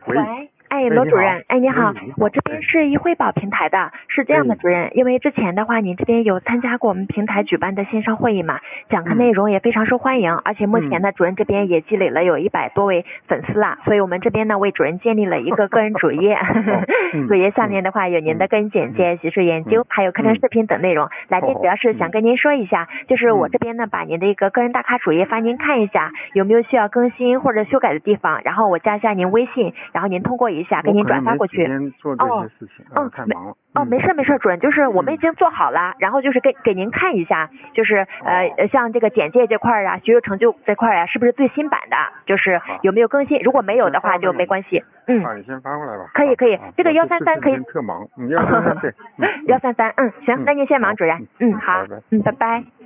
喂，哎，罗主任，哎，你好，我这边是一惠保平台的，是这样的，主任，因为之前的话，您这边有参加过我们平台举办的线上会议嘛，讲课内容也非常受欢迎，而且目前呢，主任这边也积累了有100多位粉丝啦，所以我们这边呢为主任建立了一个个人主页，主页上面的话有您的个人简介、学术研究，还有课程视频等内容。来电主要是想跟您说一下，就是我这边呢把您的一个个人大咖主页发您看一下，有没有需要更新或者修改的地方，然后我加一下您微信，然后您通过一下给您转发过去。 太忙了。 没事，主任，就是我们已经做好了，然后就是给您看一下，就是像这个简介这块啊，学术成就这块啊，是不是最新版的？就是有没有更新？如果没有的话就没关系。 你先发过来吧。 可以，这个133可以。 特忙，133对。 133，行，那您先忙，主任。好，拜拜。